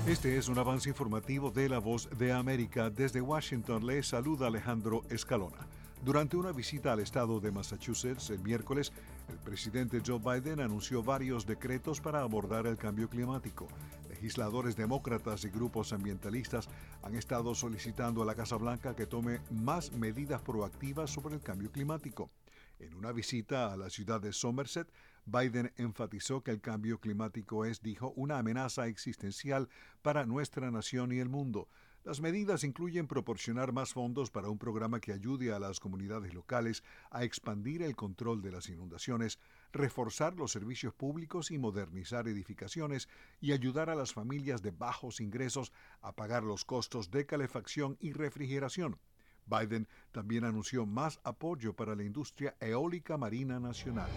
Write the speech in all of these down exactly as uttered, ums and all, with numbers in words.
Este es un avance informativo de La Voz de América. Desde Washington les saluda Alejandro Escalona. Durante una visita al estado de Massachusetts el miércoles, el presidente Joe Biden anunció varios decretos para abordar el cambio climático. Legisladores demócratas y grupos ambientalistas han estado solicitando a la Casa Blanca que tome más medidas proactivas sobre el cambio climático. En una visita a la ciudad de Somerset, Biden enfatizó que el cambio climático es, dijo, una amenaza existencial para nuestra nación y el mundo. Las medidas incluyen proporcionar más fondos para un programa que ayude a las comunidades locales a expandir el control de las inundaciones, reforzar los servicios públicos y modernizar edificaciones, y ayudar a las familias de bajos ingresos a pagar los costos de calefacción y refrigeración. Biden también anunció más apoyo para la industria eólica marina nacional.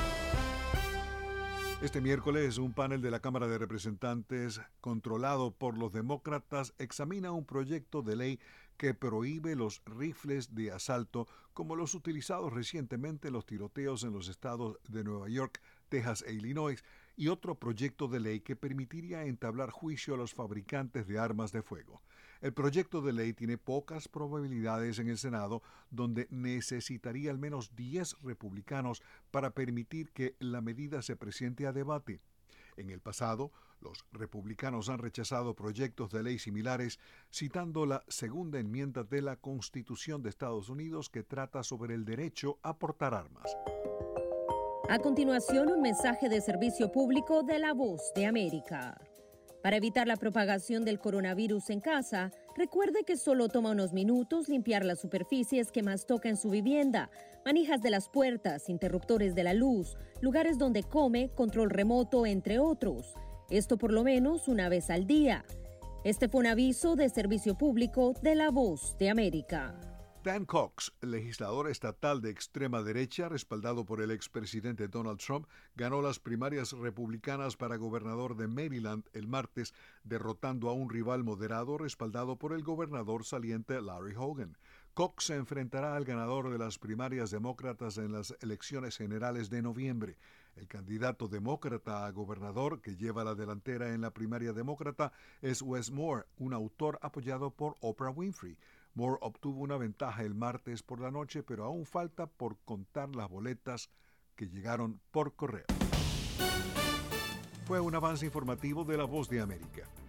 Este miércoles, un panel de la Cámara de Representantes, controlado por los demócratas, examina un proyecto de ley que prohíbe los rifles de asalto como los utilizados recientemente en los tiroteos en los estados de Nueva York, Texas e Illinois, y otro proyecto de ley que permitiría entablar juicio a los fabricantes de armas de fuego. El proyecto de ley tiene pocas probabilidades en el Senado, donde necesitaría al menos diez republicanos para permitir que la medida se presente a debate. En el pasado, los republicanos han rechazado proyectos de ley similares, citando la segunda enmienda de la Constitución de Estados Unidos que trata sobre el derecho a portar armas. A continuación, un mensaje de servicio público de La Voz de América. Para evitar la propagación del coronavirus en casa, recuerde que solo toma unos minutos limpiar las superficies que más toca en su vivienda, manijas de las puertas, interruptores de la luz, lugares donde come, control remoto, entre otros. Esto por lo menos una vez al día. Este fue un aviso de servicio público de La Voz de América. Dan Cox, legislador estatal de extrema derecha, respaldado por el expresidente Donald Trump, ganó las primarias republicanas para gobernador de Maryland el martes, derrotando a un rival moderado respaldado por el gobernador saliente Larry Hogan. Cox se enfrentará al ganador de las primarias demócratas en las elecciones generales de noviembre. El candidato demócrata a gobernador que lleva la delantera en la primaria demócrata es Wes Moore, un autor apoyado por Oprah Winfrey. Moore obtuvo una ventaja el martes por la noche, pero aún falta por contar las boletas que llegaron por correo. Fue un avance informativo de La Voz de América.